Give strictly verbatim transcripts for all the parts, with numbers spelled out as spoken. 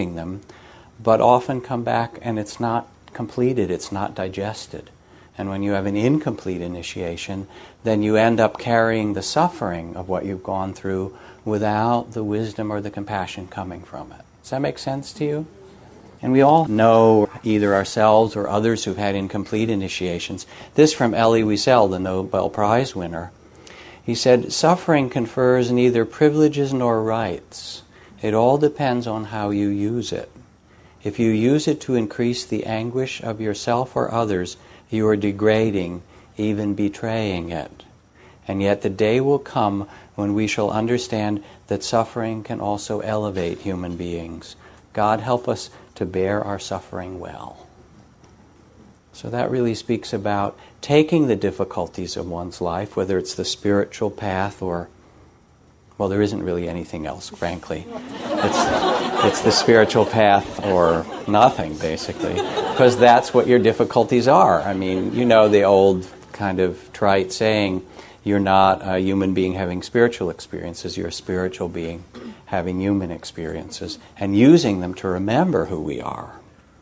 them, but often come back and it's not completed, it's not digested. And when you have an incomplete initiation, then you end up carrying the suffering of what you've gone through without the wisdom or the compassion coming from it. Does that make sense to you? And we all know, either ourselves or others who've had incomplete initiations. This from Elie Wiesel, the Nobel Prize winner. He said, suffering confers neither privileges nor rights. It all depends on how you use it. If you use it to increase the anguish of yourself or others, you are degrading, even betraying it. And yet the day will come when we shall understand that suffering can also elevate human beings. God help us to bear our suffering well. So that really speaks about taking the difficulties of one's life, whether it's the spiritual path or, well, there isn't really anything else, frankly. It's, it's the spiritual path or nothing, basically, because that's what your difficulties are. I mean, you know the old kind of trite saying, you're not a human being having spiritual experiences, you're a spiritual being having human experiences, and using them to remember who we are.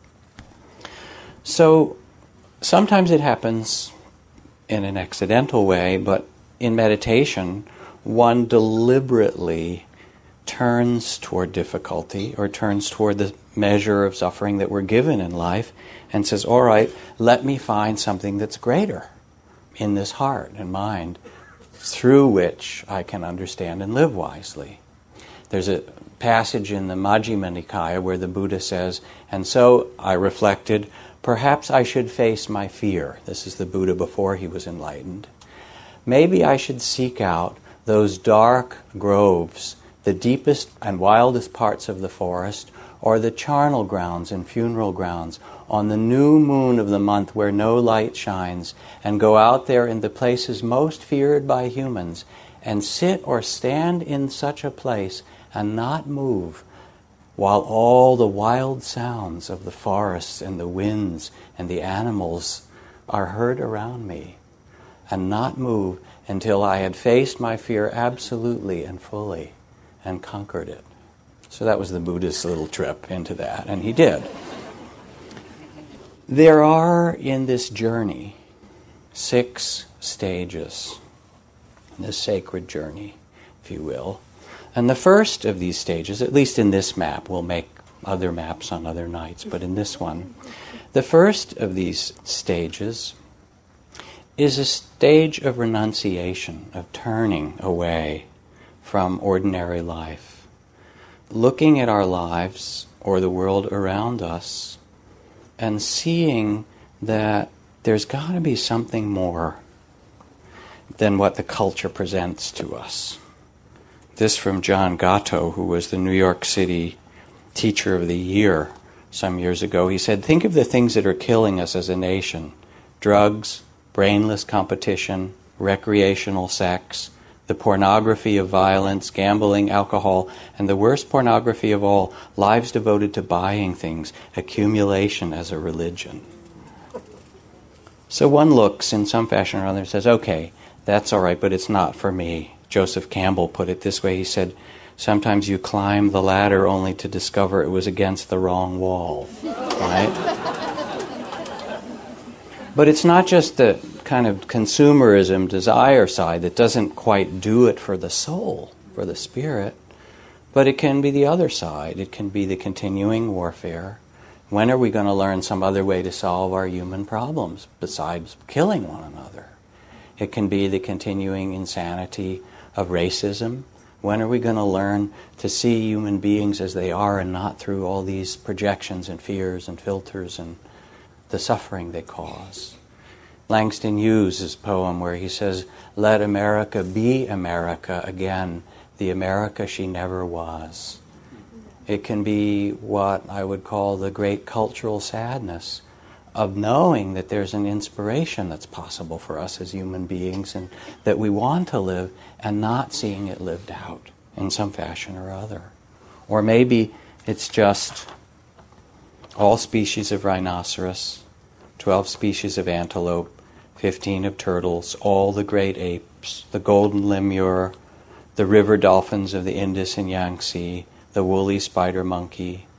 So sometimes it happens in an accidental way, but in meditation, one deliberately turns toward difficulty or turns toward the measure of suffering that we're given in life and says, all right, let me find something that's greater in this heart and mind through which I can understand and live wisely. There's a passage in the Majjhima Nikaya where the Buddha says, and so I reflected, perhaps I should face my fear. This is the Buddha before he was enlightened. Maybe I should seek out those dark groves, the deepest and wildest parts of the forest, or the charnel grounds and funeral grounds on the new moon of the month where no light shines, and go out there in the places most feared by humans, and sit or stand in such a place and not move, while all the wild sounds of the forests and the winds and the animals are heard around me, and not move until I had faced my fear absolutely and fully and conquered it. So that was the Buddhist little trip into that, and he did. There are in this journey six stages, this sacred journey, if you will. And the first of these stages, at least in this map, we'll make other maps on other nights, but in this one, the first of these stages is a stage of renunciation, of turning away from ordinary life, looking at our lives or the world around us and seeing that there's got to be something more than what the culture presents to us. This from John Gatto, who was the New York City Teacher of the Year some years ago. He said, think of the things that are killing us as a nation. Drugs, brainless competition, recreational sex, the pornography of violence, gambling, alcohol, and the worst pornography of all, lives devoted to buying things, accumulation as a religion. So one looks in some fashion or other and says, okay, that's all right, but it's not for me. Joseph Campbell put it this way. He said, sometimes you climb the ladder only to discover it was against the wrong wall. Right? But it's not just the kind of consumerism, desire side that doesn't quite do it for the soul, for the spirit, but it can be the other side. It can be the continuing warfare. When are we going to learn some other way to solve our human problems besides killing one another? It can be the continuing insanity of racism. When are we going to learn to see human beings as they are and not through all these projections and fears and filters and the suffering they cause? Langston Hughes' poem where he says, let America be America again, the America she never was. It can be what I would call the great cultural sadness of knowing that there's an inspiration that's possible for us as human beings and that we want to live and not seeing it lived out in some fashion or other. Or maybe it's just all species of rhinoceros, twelve species of antelope, fifteen of turtles, all the great apes, the golden lemur, the river dolphins of the Indus and Yangtze, the woolly spider monkey,